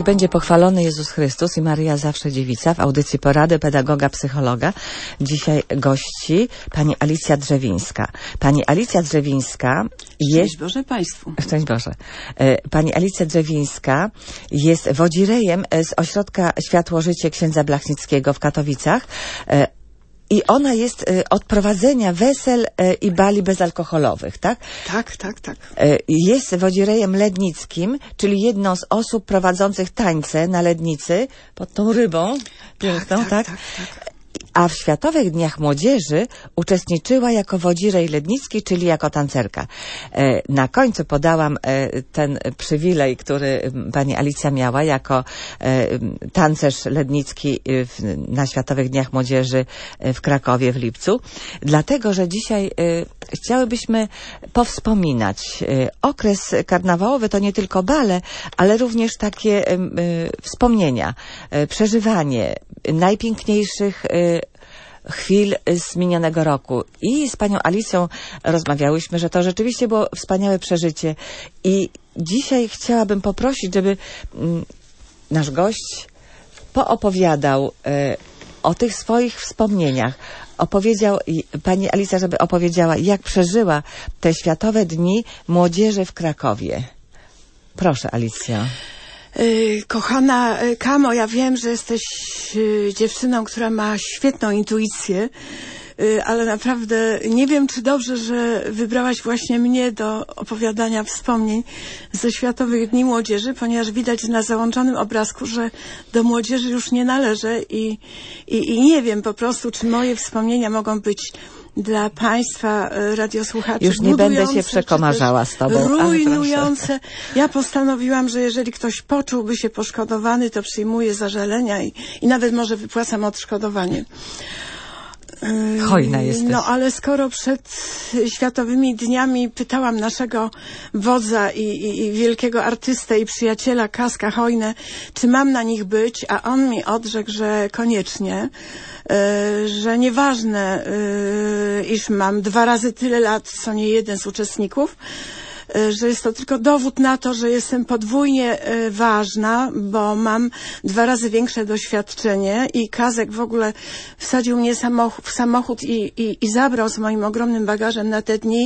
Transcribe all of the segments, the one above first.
Niech będzie pochwalony Jezus Chrystus i Maryja Zawsze Dziewica w audycji Porady Pedagoga Psychologa. Dzisiaj gości pani Alicja Drzewińska. Pani Alicja Drzewińska jest... Szczęść Boże Państwu. Szczęść Boże. Pani Alicja Drzewińska jest wodzirejem z Ośrodka Światło-Życie księdza Blachnickiego w Katowicach. I ona jest od prowadzenia wesel i bali bezalkoholowych, tak? Tak, tak, tak. Jest wodzirejem lednickim, czyli jedną z osób prowadzących tańce na Lednicy pod tą rybą piękną, tak? A w Światowych Dniach Młodzieży uczestniczyła jako wodzirej lednicki, czyli jako tancerka. Na końcu podałam ten przywilej, który pani Alicja miała jako tancerz lednicki na Światowych Dniach Młodzieży w Krakowie w lipcu, dlatego, że dzisiaj chciałybyśmy powspominać okres karnawałowy, to nie tylko bale, ale również takie wspomnienia, przeżywanie najpiękniejszych chwil z minionego roku. I z panią Alicją rozmawiałyśmy, że to rzeczywiście było wspaniałe przeżycie. I dzisiaj chciałabym poprosić, żeby nasz gość poopowiadał o tych swoich wspomnieniach. Pani Alicja, żeby opowiedziała, jak przeżyła te Światowe Dni Młodzieży w Krakowie. Proszę, Alicja. Kochana Kamo, ja wiem, że jesteś dziewczyną, która ma świetną intuicję, ale naprawdę nie wiem, czy dobrze, że wybrałaś właśnie mnie do opowiadania wspomnień ze Światowych Dni Młodzieży, ponieważ widać na załączonym obrazku, że do młodzieży już nie należę i nie wiem po prostu, czy moje wspomnienia mogą być dla Państwa radiosłuchaczy już nie będę się przekomarzała z Tobą. Rujnujące. Ja postanowiłam, że jeżeli ktoś poczułby się poszkodowany, to przyjmuję zażalenia i nawet może wypłacam odszkodowanie. Hojna jesteś. No ale skoro przed Światowymi Dniami pytałam naszego wodza i wielkiego artystę i przyjaciela Kaska Hojnę, czy mam na nich być, a on mi odrzekł, że koniecznie, że nieważne, iż mam 2 razy tyle lat, co nie jeden z uczestników, że jest to tylko dowód na to, że jestem podwójnie ważna, bo mam 2 razy większe doświadczenie i Kazek w ogóle wsadził mnie w samochód i zabrał z moim ogromnym bagażem na te dni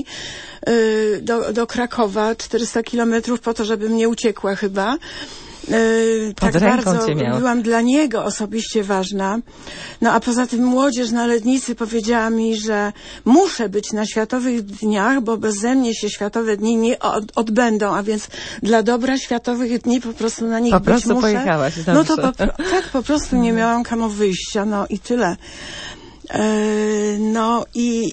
do Krakowa, 400 kilometrów po to, żebym nie uciekła chyba. Tak bardzo byłam dla niego osobiście ważna. No a poza tym młodzież na Lednicy powiedziała mi, że muszę być na Światowych Dniach, bo beze mnie się Światowe Dni nie odbędą, a więc dla dobra Światowych Dni po prostu na nich być muszę. Po prostu pojechałaś. No to tak po prostu nie miałam kamo wyjścia, no i tyle. No i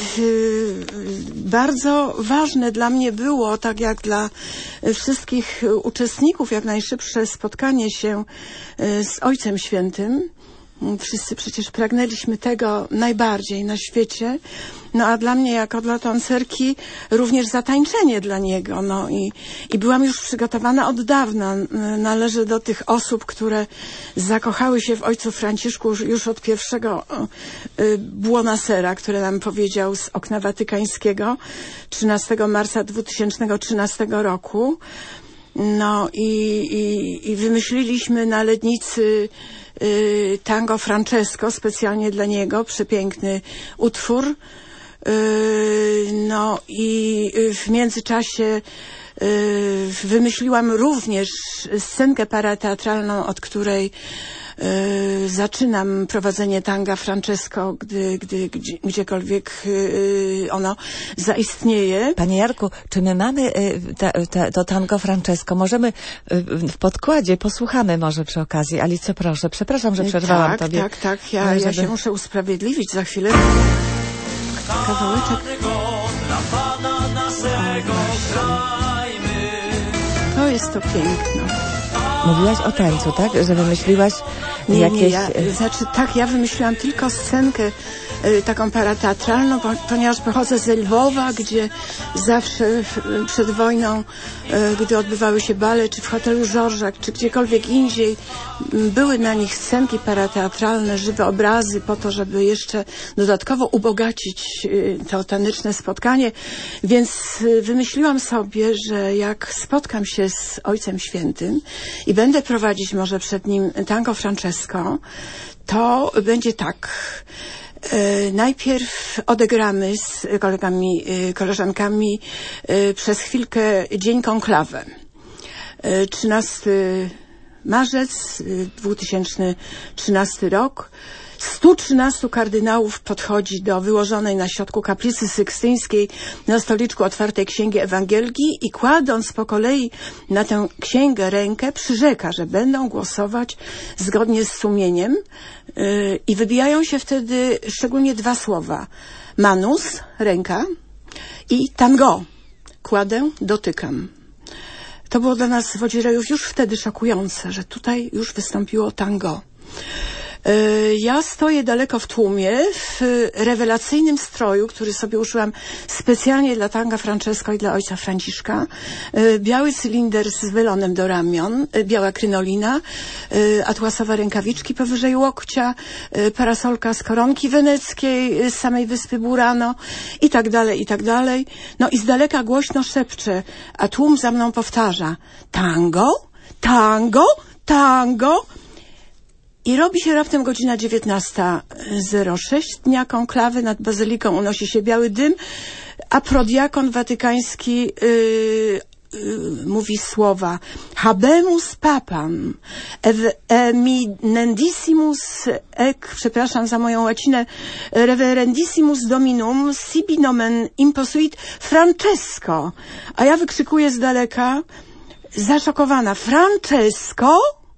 bardzo ważne dla mnie było, tak jak dla wszystkich uczestników, jak najszybsze spotkanie się z Ojcem Świętym. Wszyscy przecież pragnęliśmy tego najbardziej na świecie. No a dla mnie, jako dla tancerki, również zatańczenie dla niego. No i byłam już przygotowana od dawna. Należę do tych osób, które zakochały się w Ojcu Franciszku już od pierwszego Buonasera, które nam powiedział z okna watykańskiego 13 marca 2013 roku. No i wymyśliliśmy na Lednicy tango Francesco, specjalnie dla niego, przepiękny utwór. No i w międzyczasie wymyśliłam również scenkę parateatralną, od której zaczynam prowadzenie tanga Francesco, gdziekolwiek ono zaistnieje. Panie Jarku, czy my mamy to tango Francesco? Możemy w podkładzie, posłuchamy może przy okazji. Alicja, proszę, przepraszam, że przerwałam tobie. Tak. Ja się muszę usprawiedliwić za chwilę. Kawałeczek. To jest to piękno. Mówiłaś o tańcu, tak? Że wymyśliłaś jakieś... Ja wymyśliłam tylko scenkę taką parateatralną, ponieważ pochodzę z Lwowa, gdzie zawsze przed wojną, gdy odbywały się bale, czy w hotelu Żorżak, czy gdziekolwiek indziej, były na nich scenki parateatralne, żywe obrazy, po to, żeby jeszcze dodatkowo ubogacić to taneczne spotkanie. Więc wymyśliłam sobie, że jak spotkam się z Ojcem Świętym i będę prowadzić może przed nim tango Francesco, to będzie tak. Najpierw odegramy z kolegami, koleżankami przez chwilkę dzień konklawę. 13 marzec 2013 rok. 113 kardynałów podchodzi do wyłożonej na środku kaplicy sykstyńskiej na stoliczku otwartej księgi Ewangelii i kładąc po kolei na tę księgę rękę przyrzeka, że będą głosować zgodnie z sumieniem i wybijają się wtedy szczególnie dwa słowa. Manus, ręka, i tango, kładę, dotykam. To było dla nas wodzirejów już wtedy szokujące, że tutaj już wystąpiło tango. Ja stoję daleko w tłumie, w rewelacyjnym stroju, który sobie uszyłam specjalnie dla tanga Francesco i dla ojca Franciszka. Biały cylinder z welonem do ramion, biała krynolina, atłasowe rękawiczki powyżej łokcia, parasolka z koronki weneckiej, z samej wyspy Burano i tak dalej, i tak dalej. No i z daleka głośno szepczę, a tłum za mną powtarza: tango, tango, tango. I robi się raptem godzina 19:06 dnia konklawy. Nad bazyliką unosi się biały dym, a prodiakon watykański mówi słowa habemus papam eminendissimus przepraszam za moją łacinę, reverendissimus dominum sibi nomen imposuit Francesco. A ja wykrzykuję z daleka, zaszokowana: Francesco?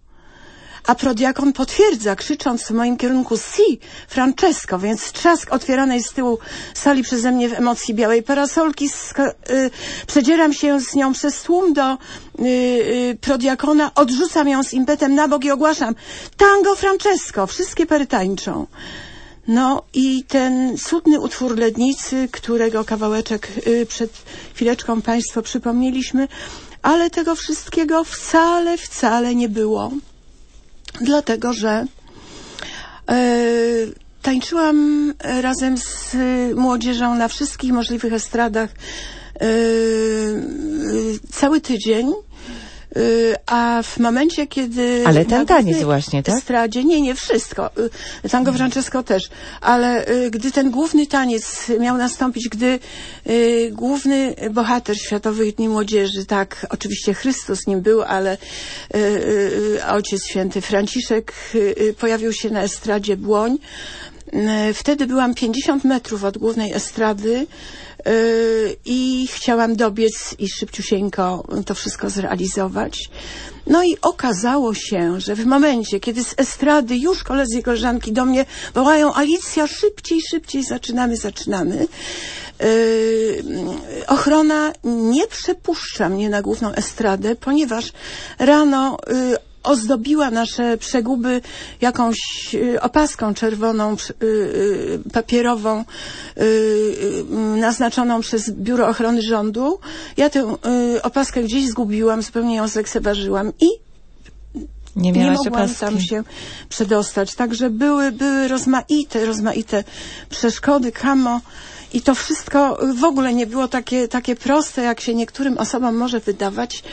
A prodiakon potwierdza, krzycząc w moim kierunku si, Francesco, więc trzask otwieranej z tyłu sali przeze mnie w emocji białej parasolki. Przedzieram się z nią przez tłum do prodiakona, odrzucam ją z impetem na bok i ogłaszam: tango Francesco! Wszystkie pary tańczą. No i ten cudny utwór Lednicy, którego kawałeczek przed chwileczką Państwo przypomnieliśmy, ale tego wszystkiego wcale nie było. Dlatego, że tańczyłam razem z młodzieżą na wszystkich możliwych estradach cały tydzień, a w momencie, kiedy... Ale ten taniec właśnie, tak? Estradzie, nie wszystko. Tango Francesco też. Ale gdy ten główny taniec miał nastąpić, gdy główny bohater Światowych Dni Młodzieży, tak, oczywiście Chrystus nim był, ale Ojciec Święty Franciszek pojawił się na estradzie Błoń. Wtedy byłam 50 metrów od głównej estrady i chciałam dobiec i szybciusieńko to wszystko zrealizować. No i okazało się, że w momencie, kiedy z estrady już koledzy i koleżanki do mnie wołają: Alicja, szybciej, zaczynamy. Ochrona nie przepuszcza mnie na główną estradę, ponieważ rano ozdobiła nasze przeguby jakąś opaską czerwoną, papierową, naznaczoną przez Biuro Ochrony Rządu. Ja tę opaskę gdzieś zgubiłam, zupełnie ją zlekceważyłam i nie mogłam tam się przedostać. Także były rozmaite przeszkody, kamo. I to wszystko w ogóle nie było takie proste, jak się niektórym osobom może wydawać.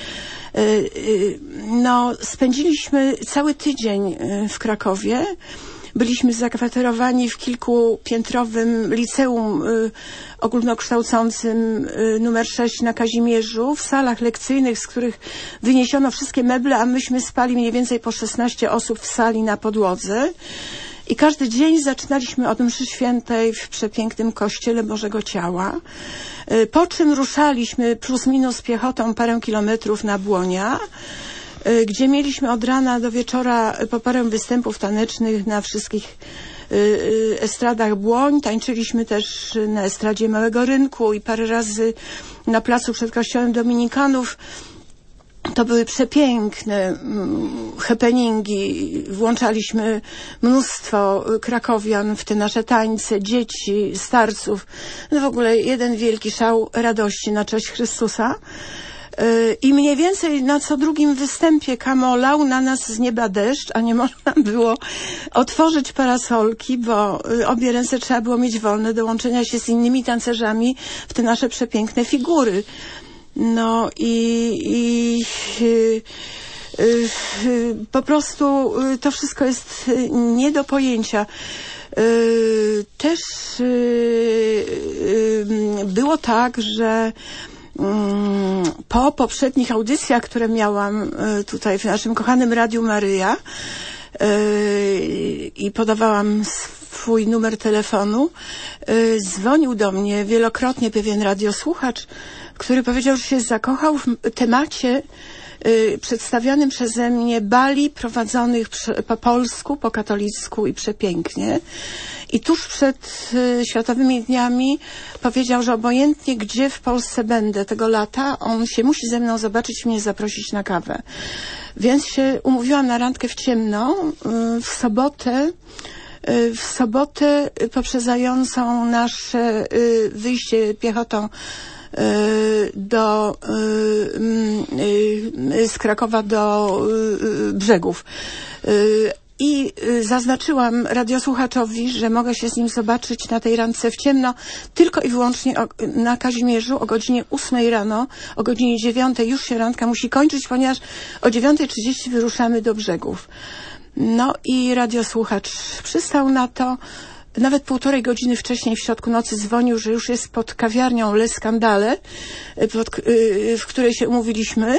No, spędziliśmy cały tydzień w Krakowie. Byliśmy zakwaterowani w kilkupiętrowym liceum ogólnokształcącym numer 6 na Kazimierzu, w salach lekcyjnych, z których wyniesiono wszystkie meble, a myśmy spali mniej więcej po 16 osób w sali na podłodze. I każdy dzień zaczynaliśmy od mszy świętej w przepięknym kościele Bożego Ciała, po czym ruszaliśmy plus minus piechotą parę kilometrów na Błonia, gdzie mieliśmy od rana do wieczora po parę występów tanecznych na wszystkich estradach Błoń. Tańczyliśmy też na estradzie Małego Rynku i parę razy na placu przed kościołem Dominikanów. To były przepiękne happeningi. Włączaliśmy mnóstwo krakowian w te nasze tańce, dzieci, starców. No w ogóle jeden wielki szał radości na cześć Chrystusa. I mniej więcej na co drugim występie lał na nas z nieba deszcz, a nie można było otworzyć parasolki, bo obie ręce trzeba było mieć wolne do łączenia się z innymi tancerzami w te nasze przepiękne figury. No i Po prostu to wszystko jest nie do pojęcia. Też było tak, że po poprzednich audycjach, które miałam tutaj w naszym kochanym Radiu Maryja i podawałam swój numer telefonu, dzwonił do mnie wielokrotnie pewien radiosłuchacz, który powiedział, że się zakochał w temacie przedstawianym przeze mnie bali prowadzonych po polsku, po katolicku i przepięknie. I tuż przed Światowymi Dniami powiedział, że obojętnie gdzie w Polsce będę tego lata, on się musi ze mną zobaczyć i mnie zaprosić na kawę. Więc się umówiłam na randkę w ciemno w sobotę poprzedzającą nasze wyjście piechotą z Krakowa do Brzegów. I zaznaczyłam radiosłuchaczowi, że mogę się z nim zobaczyć na tej randce w ciemno tylko i wyłącznie na Kazimierzu o godzinie 8 rano, o godzinie 9 już się randka musi kończyć, ponieważ o 9:30 wyruszamy do Brzegów. No i radiosłuchacz przystał na to. Nawet 1,5 godziny wcześniej w środku nocy dzwonił, że już jest pod kawiarnią Le Scandale, w której się umówiliśmy.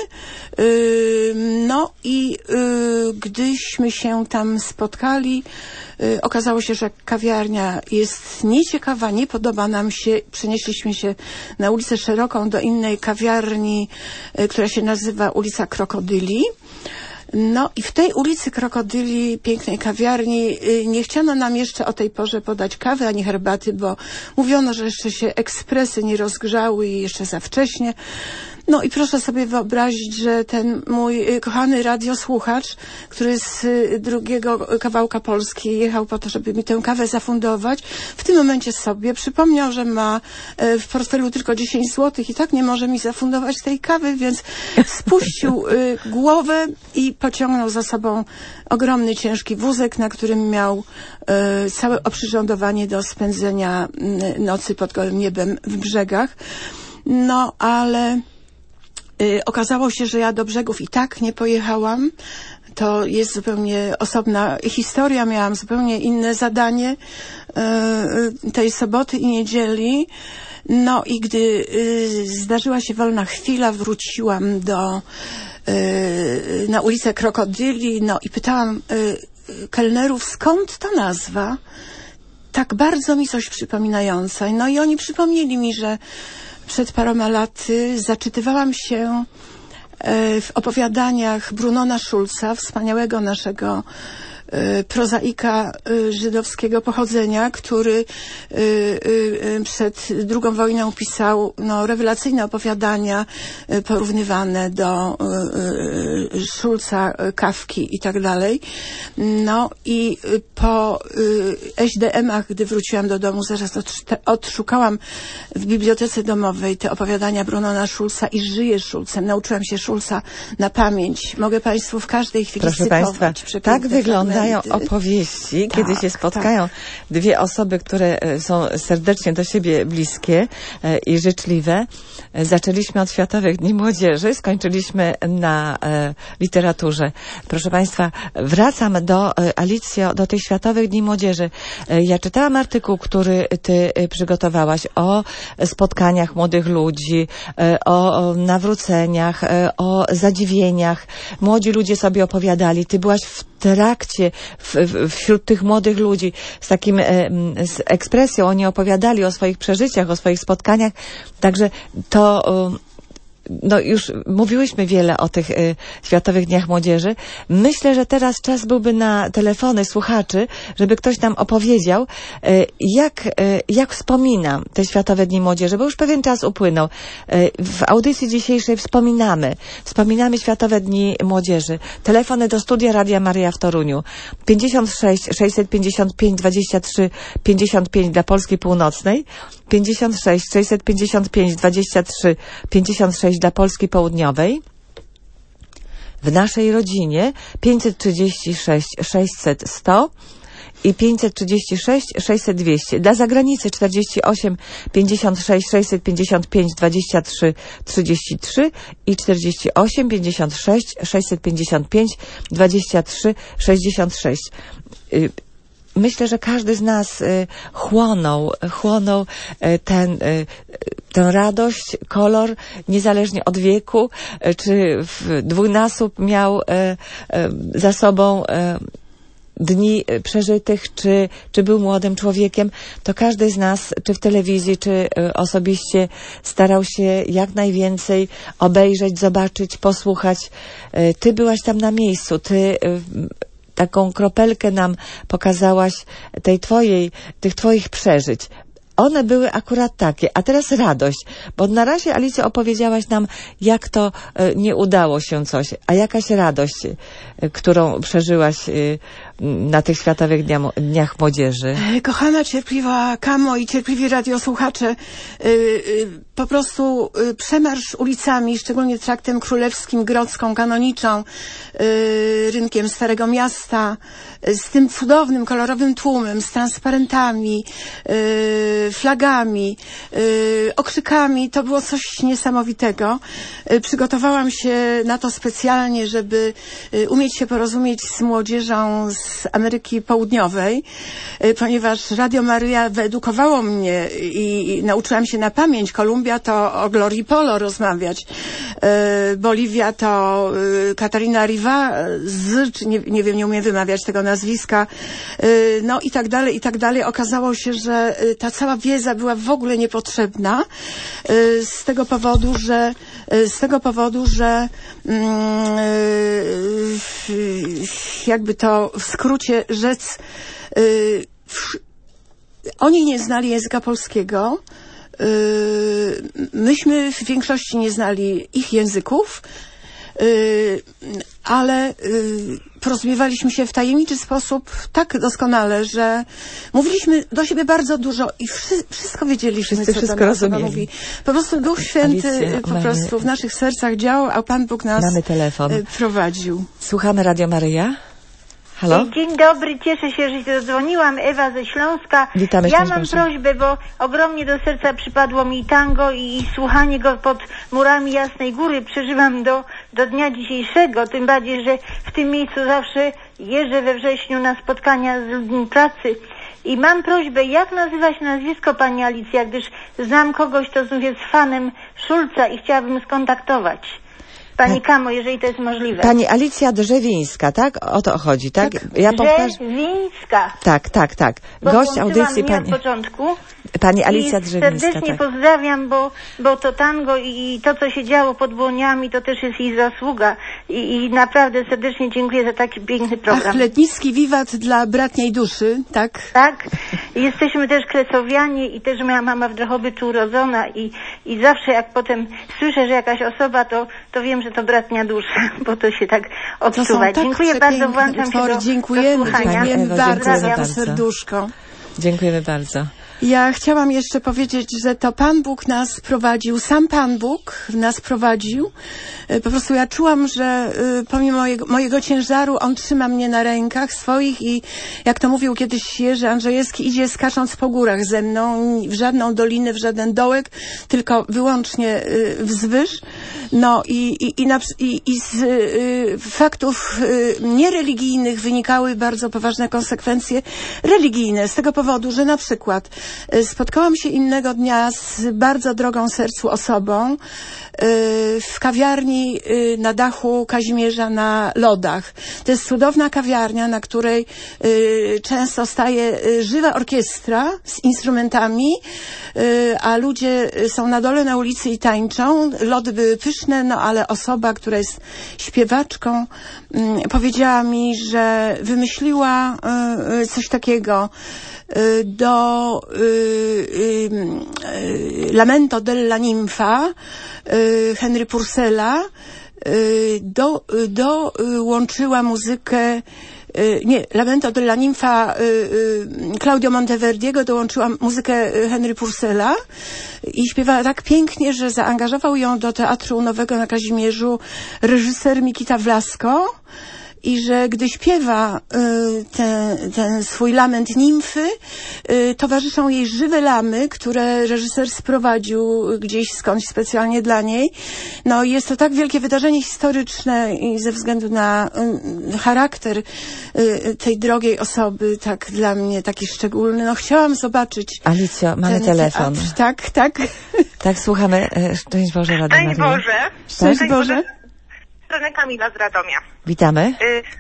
No i gdyśmy się tam spotkali, okazało się, że kawiarnia jest nieciekawa, nie podoba nam się. Przenieśliśmy się na ulicę Szeroką do innej kawiarni, która się nazywa ulica Krokodyli. No i w tej ulicy Krokodyli, pięknej kawiarni, nie chciano nam jeszcze o tej porze podać kawy ani herbaty, bo mówiono, że jeszcze się ekspresy nie rozgrzały i jeszcze za wcześnie. No i proszę sobie wyobrazić, że ten mój kochany radiosłuchacz, który z drugiego kawałka Polski jechał po to, żeby mi tę kawę zafundować, w tym momencie sobie przypomniał, że ma w portfelu tylko 10 zł i tak nie może mi zafundować tej kawy, więc spuścił głowę i pociągnął za sobą ogromny, ciężki wózek, na którym miał całe oprzyrządowanie do spędzenia nocy pod gołym niebem w Brzegach. No, ale okazało się, że ja do Brzegów i tak nie pojechałam. To jest zupełnie osobna historia. Miałam zupełnie inne zadanie tej soboty i niedzieli. No i gdy zdarzyła się wolna chwila, wróciłam na ulicę Krokodyli, no i pytałam kelnerów, skąd ta nazwa? Tak bardzo mi coś przypominająca. No i oni przypomnieli mi, że przed paroma laty zaczytywałam się w opowiadaniach Brunona Schulza, wspaniałego naszego prozaika żydowskiego pochodzenia, który przed II wojną pisał rewelacyjne opowiadania porównywane do Schulza, Kafki i tak dalej. No i po SDM-ach, gdy wróciłam do domu, zaraz odszukałam w bibliotece domowej te opowiadania Brunona Schulza i żyję Schulzem. Nauczyłam się Schulza na pamięć. Mogę Państwu w każdej chwili Proszę Państwa, tak wyglądają opowieści, kiedy się spotkają dwie osoby, które są serdecznie do siebie bliskie i życzliwe. Zaczęliśmy od Światowych Dni Młodzieży, skończyliśmy na literaturze. Proszę Państwa, wracam Alicjo, do tych Światowych Dni Młodzieży. Ja czytałam artykuł, który Ty przygotowałaś o spotkaniach młodych ludzi, o nawróceniach, o zadziwieniach. Młodzi ludzie sobie opowiadali. Ty byłaś w trakcie, wśród tych młodych ludzi z ekspresją. Oni opowiadali o swoich przeżyciach, o swoich spotkaniach. Także to już mówiłyśmy wiele o tych Światowych Dniach Młodzieży. Myślę, że teraz czas byłby na telefony słuchaczy, żeby ktoś nam opowiedział, jak wspomina te Światowe Dni Młodzieży, bo już pewien czas upłynął. W audycji dzisiejszej wspominamy Światowe Dni Młodzieży. Telefony do studia Radia Maryja w Toruniu 56 655 23 55 dla Polski Północnej, 56 655 23 56 dla Polski Południowej. W naszej rodzinie 536 600 100 i 536 600 200. Dla zagranicy 48 56 655 23 33 i 48 56 655 23 66. Myślę, że każdy z nas chłonął tę radość, kolor, niezależnie od wieku, czy w dwójnasób miał za sobą dni przeżytych, czy był młodym człowiekiem, to każdy z nas, czy w telewizji, czy osobiście starał się jak najwięcej obejrzeć, zobaczyć, posłuchać. Ty byłaś tam na miejscu, ty taką kropelkę nam pokazałaś tych twoich przeżyć. One były akurat takie. A teraz radość, bo na razie, Alicjo, opowiedziałaś nam, jak to nie udało się coś, a jakaś radość, którą przeżyłaś na tych Światowych Dniach Młodzieży. Kochana, cierpliwa Kamo i cierpliwi radiosłuchacze, po prostu przemarsz ulicami, szczególnie traktem królewskim, grodzką, kanoniczą, rynkiem Starego Miasta, z tym cudownym, kolorowym tłumem, z transparentami, flagami, okrzykami, to było coś niesamowitego. Przygotowałam się na to specjalnie, żeby umieć się porozumieć z młodzieżą z Ameryki Południowej, ponieważ Radio Maryja wyedukowało mnie i nauczyłam się na pamięć. Kolumbia to o Glorii Polo rozmawiać. Boliwia to Katarina Rivas, czy nie wiem, nie umiem wymawiać tego nazwiska. No i tak dalej, i tak dalej. Okazało się, że ta cała wiedza była w ogóle niepotrzebna z tego powodu, że jakby to w skrócie rzec, oni nie znali języka polskiego, myśmy w większości nie znali ich języków, ale porozumiewaliśmy się w tajemniczy sposób tak doskonale, że mówiliśmy do siebie bardzo dużo i wszystko wiedzieliśmy, co wszystko ta osoba mówi. Po prostu Duch Święty w naszych sercach działał, a Pan Bóg nas prowadził. Słuchamy Radio Maryja. Halo? Dzień dobry, cieszę się, że się zadzwoniłam. Ewa ze Śląska. Witamy, ja mam prośbę, bo ogromnie do serca przypadło mi tango i słuchanie go pod murami Jasnej Góry przeżywam do dnia dzisiejszego. Tym bardziej, że w tym miejscu zawsze jeżdżę we wrześniu na spotkania z ludźmi pracy. I mam prośbę, jak nazywa się nazwisko pani Alicja, gdyż znam kogoś, kto znów jest fanem Szulca i chciałabym skontaktować. Pani Kamo, jeżeli to jest możliwe. Pani Alicja Drzewińska, tak? O to chodzi, tak? Ja Drzewińska. Tak. Gość audycji pani od początku. Pani Alicja Drzewińska. Serdecznie pozdrawiam, bo to tango i to, co się działo pod Błoniami, to też jest jej zasługa. I naprawdę serdecznie dziękuję za taki piękny program. A Chlednicki wiwat dla bratniej duszy, tak? Tak. Jesteśmy też Kresowianie i też moja mama w Drohobyczu urodzona i zawsze jak potem słyszę, że jakaś osoba, to wiem, że to bratnia dusza, bo to się tak odczuwa. Tak, dziękuję bardzo, włączam się do słuchania. Dziękujemy bardzo serduszko. Dziękujemy bardzo. Ja chciałam jeszcze powiedzieć, że to Pan Bóg nas prowadził, sam Pan Bóg nas prowadził. Po prostu ja czułam, że pomimo mojego ciężaru On trzyma mnie na rękach swoich i jak to mówił kiedyś Jerzy Andrzejewski, idzie skacząc po górach ze mną, w żadną dolinę, w żaden dołek, tylko wyłącznie wzwyż. No i z faktów niereligijnych wynikały bardzo poważne konsekwencje religijne. Z tego powodu, że na przykład spotkałam się innego dnia z bardzo drogą sercu osobą w kawiarni na dachu Kazimierza na Lodach. To jest cudowna kawiarnia, na której często staje żywa orkiestra z instrumentami, a ludzie są na dole na ulicy i tańczą. Lody były pyszne, no ale osoba, która jest śpiewaczką, powiedziała mi, że wymyśliła coś takiego do Lamento della Ninfa Henry Purcella łączyła muzykę Lamento della Ninfa Claudio Monteverdiego dołączyła muzykę Henry Purcella i śpiewała tak pięknie, że zaangażował ją do Teatru Nowego na Kazimierzu reżyser Mikita Wlasko. i że gdy śpiewa ten swój lament nimfy, towarzyszą jej żywe lamy, które reżyser sprowadził gdzieś skądś specjalnie dla niej. No jest to tak wielkie wydarzenie historyczne i ze względu na charakter tej drogiej osoby, tak dla mnie taki szczególny. No chciałam zobaczyć. Alicjo, mamy telefon. Teatr. Tak. Tak, słuchamy. Szczęść Boże, Radio Maryja. Szczęść Boże. Szczęść Boże. Strony Kamila z Radomia. Witamy.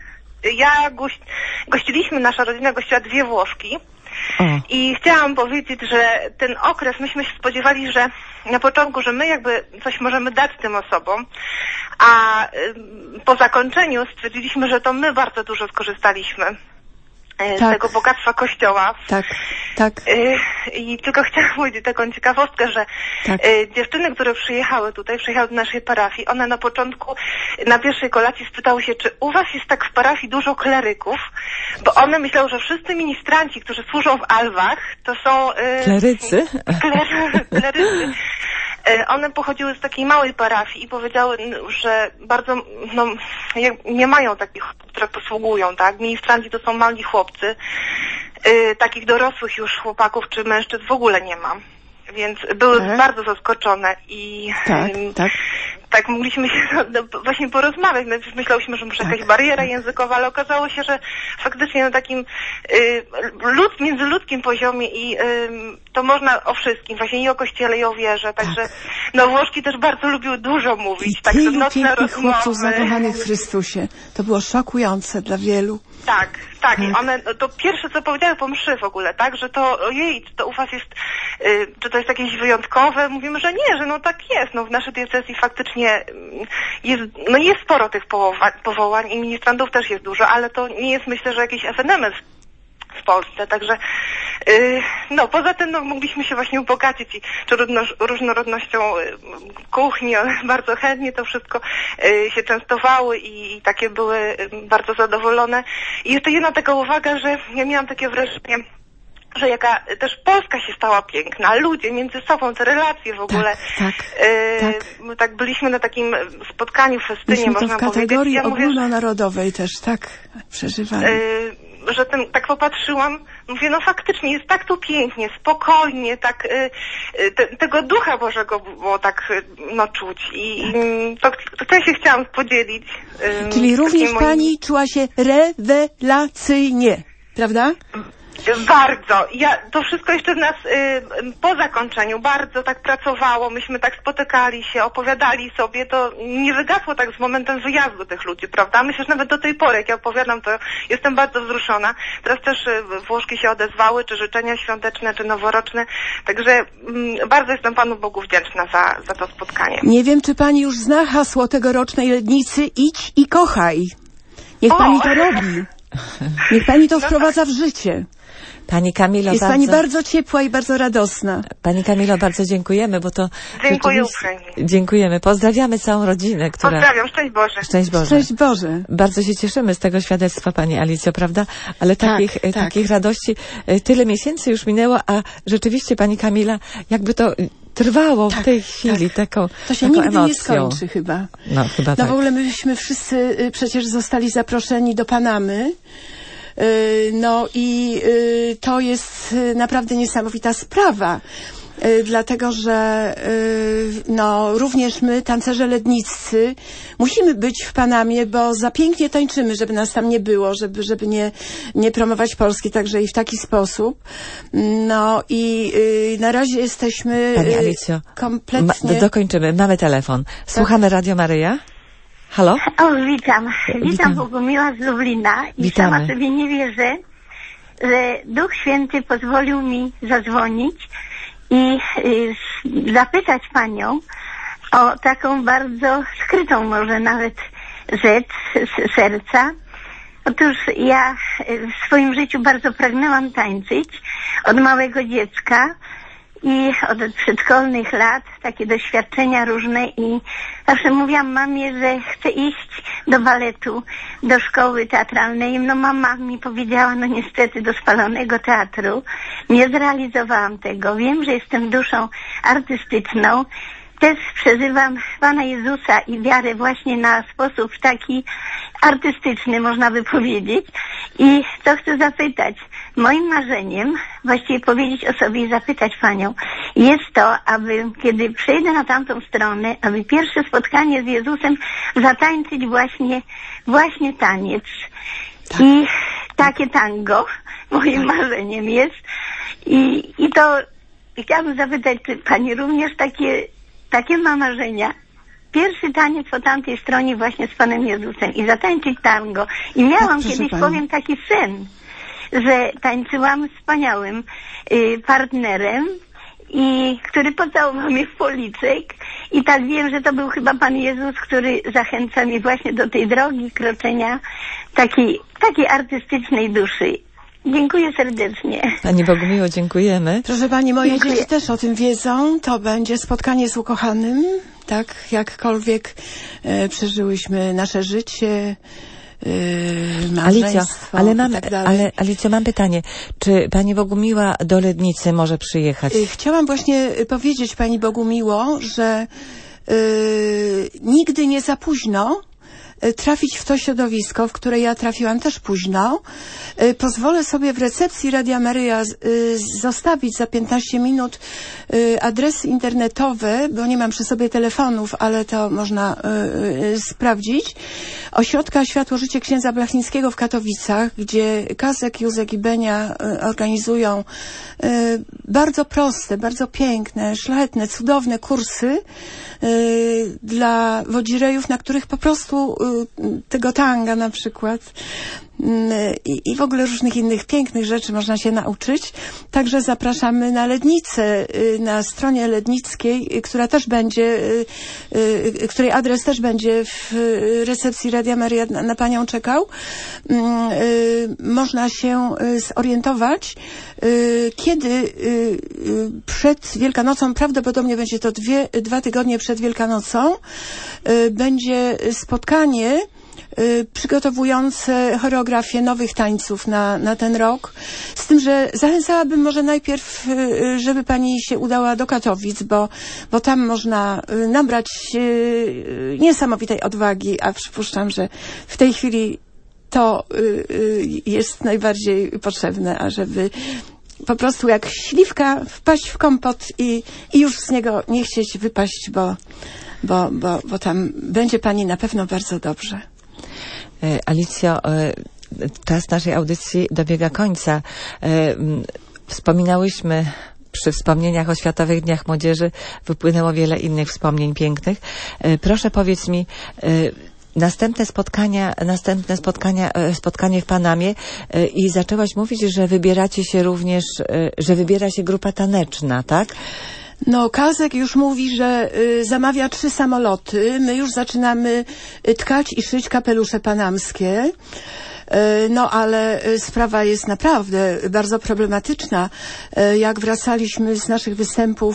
Gościliśmy, nasza rodzina gościła 2 Włoszki. O. I chciałam powiedzieć, że ten okres, myśmy się spodziewali, że na początku, że my jakby coś możemy dać tym osobom, a po zakończeniu stwierdziliśmy, że to my bardzo dużo skorzystaliśmy z tego bogactwa Kościoła. Tak. I tylko chciałam powiedzieć taką ciekawostkę, że dziewczyny, które przyjechały do naszej parafii, one na początku, na pierwszej kolacji spytały się, czy u was jest tak w parafii dużo kleryków, bo one myślały, że wszyscy ministranci, którzy służą w alwach, to są... Klerycy? Klerycy. One pochodziły z takiej małej parafii i powiedziały, że bardzo, nie mają takich, które posługują, tak? Ministranci to są mali chłopcy, takich dorosłych już chłopaków czy mężczyzn w ogóle nie ma. Więc były bardzo zaskoczone i tak mogliśmy się właśnie porozmawiać. Myślałyśmy, że może jakaś bariera językowa, ale okazało się, że faktycznie na takim międzyludzkim poziomie i to można o wszystkim, właśnie i o Kościele, i o wierze. Także Włoszki też bardzo lubiły dużo mówić. I tylu pięknych chłopców zakochanych w Chrystusie. To było szokujące dla wielu. Tak. I one, to pierwsze co powiedziały po mszy w ogóle, tak, że to ojej, czy to u was jest, czy to jest jakieś wyjątkowe? Mówimy, że nie, że tak jest. W naszej diecezji faktycznie jest sporo tych powołań i ministrantów też jest dużo, ale to nie jest, myślę, że jakiś ewenement w Polsce, także poza tym mogliśmy się właśnie ubogacić i czy różnorodnością kuchni, one bardzo chętnie to wszystko się częstowały i takie były bardzo zadowolone. I jeszcze jedna taka uwaga, że ja miałam takie wrażenie, że jaka też Polska się stała piękna, ludzie między sobą, te relacje w ogóle. Tak byliśmy na takim spotkaniu, festynie, można powiedzieć. W kategorii ogólnonarodowej też tak przeżywamy. Że tak popatrzyłam, mówię, faktycznie jest tak tu pięknie, spokojnie, tak tego Ducha Bożego było tak czuć i to ja się chciałam podzielić. Czyli również pani czuła się rewelacyjnie, prawda? Bardzo. To wszystko jeszcze w nas po zakończeniu bardzo tak pracowało. Myśmy tak spotykali się, opowiadali sobie. To nie wygasło tak z momentem wyjazdu tych ludzi, prawda? Myślę, że nawet do tej pory, jak ja opowiadam, to jestem bardzo wzruszona. Teraz też Włoszki się odezwały, czy życzenia świąteczne, czy noworoczne. Także bardzo jestem Panu Bogu wdzięczna za to spotkanie. Nie wiem, czy pani już zna hasło tegorocznej Lednicy: idź i kochaj. Niech pani to robi. Niech pani to wprowadza w życie. Pani Kamilo, jest pani bardzo ciepła i bardzo radosna. Pani Kamilo, bardzo dziękujemy, bo to... Dziękuję uprzejmie. Dziękujemy. Pozdrawiamy całą rodzinę, która... Pozdrawiam. Szczęść Boże. Szczęść Boże. Szczęść Boże. Bardzo się cieszymy z tego świadectwa, Pani Alicjo, prawda? Ale takich radości tyle miesięcy już minęło, a rzeczywiście Pani Kamila, jakby to trwało w tej chwili taką to się taką nigdy emocją. Nie skończy chyba. Chyba tak. W ogóle myśmy wszyscy przecież zostali zaproszeni do Panamy. To jest naprawdę niesamowita sprawa, dlatego że również my, tancerze ledniccy, musimy być w Panamie, bo za pięknie tańczymy, żeby nas tam nie było, żeby nie promować Polski, także i w taki sposób. Na razie jesteśmy Pani Alicjo, kompletnie... dokończymy. Mamy telefon. Słuchamy Radio Maryja. Halo? Witam Bogumiła z Lublina i sama sobie nie wierzę, że Duch Święty pozwolił mi zadzwonić i zapytać Panią o taką bardzo skrytą może nawet rzecz z serca. Otóż ja w swoim życiu bardzo pragnęłam tańczyć od małego dziecka i od przedszkolnych lat, takie doświadczenia różne i zawsze mówiłam mamie, że chcę iść do baletu, do szkoły teatralnej. Mama mi powiedziała, niestety do spalonego teatru. Nie zrealizowałam tego. Wiem, że jestem duszą artystyczną. Też przeżywam Pana Jezusa i wiarę właśnie na sposób taki artystyczny, można by powiedzieć. I co chcę zapytać? Moim marzeniem, właściwie powiedzieć o sobie i zapytać panią, jest to, aby kiedy przejdę na tamtą stronę, aby pierwsze spotkanie z Jezusem zatańczyć właśnie taniec. Tak. I takie tango moim marzeniem jest. I to chciałabym zapytać, czy pani również takie ma marzenia? Pierwszy taniec po tamtej stronie właśnie z Panem Jezusem i zatańczyć tango. I miałam kiedyś, powiem, taki sen, że tańczyłam z wspaniałym partnerem, który pocałował mnie w policzek i tak wiem, że to był chyba Pan Jezus, który zachęca mnie właśnie do tej drogi kroczenia takiej artystycznej duszy. Dziękuję serdecznie. Pani Bogumiło, dziękujemy. Proszę pani, moje dzieci też o tym wiedzą. To będzie spotkanie z ukochanym. Tak, jakkolwiek przeżyłyśmy nasze życie, małżeństwo. Alicjo, mam pytanie. Czy pani Bogumiła do Lednicy może przyjechać? Chciałam właśnie powiedzieć pani Bogumiło, że nigdy nie za późno trafić w to środowisko, w które ja trafiłam też późno. Pozwolę sobie w recepcji Radia Maryja zostawić za 15 minut adresy internetowe, bo nie mam przy sobie telefonów, ale to można sprawdzić. Ośrodka Światło Życie księdza Blachnickiego w Katowicach, gdzie Kazek, Józek i Benia organizują bardzo proste, bardzo piękne, szlachetne, cudowne kursy dla wodzirejów, na których po prostu tego tanga na przykład i w ogóle różnych innych pięknych rzeczy można się nauczyć. Także zapraszamy na Lednicę, na stronie lednickiej, która też będzie, której adres też będzie w recepcji Radia Maryja na panią czekał. Można się zorientować, kiedy przed Wielkanocą, prawdopodobnie będzie to 2 tygodnie przed Wielkanocą, będzie spotkanie przygotowujące choreografię nowych tańców na ten rok. Z tym, że zachęcałabym może najpierw, żeby pani się udała do Katowic, bo tam można nabrać niesamowitej odwagi, a przypuszczam, że w tej chwili to jest najbardziej potrzebne, ażeby po prostu jak śliwka wpaść w kompot i już z niego nie chcieć wypaść, bo tam będzie pani na pewno bardzo dobrze. Alicjo, czas naszej audycji dobiega końca. Wspominałyśmy, przy wspomnieniach o Światowych Dniach Młodzieży wypłynęło wiele innych wspomnień pięknych. Proszę powiedz mi, następne spotkanie w Panamie i zaczęłaś mówić, że wybieracie się również, że wybiera się grupa taneczna, tak? No, Kazek już mówi, że zamawia 3 samoloty. My już zaczynamy tkać i szyć kapelusze panamskie. No, ale sprawa jest naprawdę bardzo problematyczna. Jak wracaliśmy z naszych występów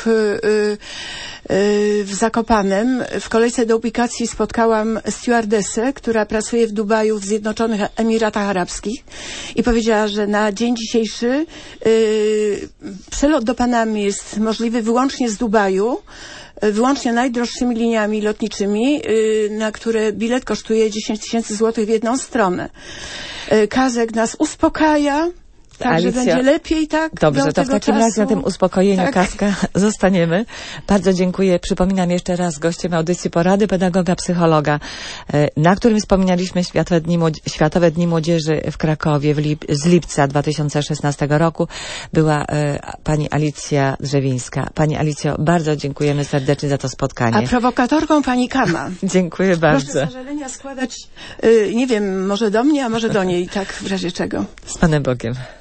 w Zakopanem, w kolejce do ubikacji spotkałam stewardessę, która pracuje w Dubaju w Zjednoczonych Emiratach Arabskich i powiedziała, że na dzień dzisiejszy przelot do Panamy jest możliwy wyłącznie z Dubaju, wyłącznie najdroższymi liniami lotniczymi, na które bilet kosztuje 10 000 złotych w jedną stronę. Kazek nas uspokaja. Tak, że będzie lepiej, tak? Dobrze, to w takim razie na tym uspokojeniu Kaska zostaniemy. Bardzo dziękuję. Przypominam jeszcze raz, gościem audycji Porady pedagoga, psychologa, na którym wspominaliśmy Światowe Dni Młodzieży w Krakowie z lipca 2016 roku, była pani Alicja Drzewińska. Pani Alicjo, bardzo dziękujemy serdecznie za to spotkanie. A prowokatorką pani Kama. Dziękuję bardzo. Proszę zażalenia składać, nie wiem, może do mnie, a może do niej, tak w razie czego. Z Panem Bogiem.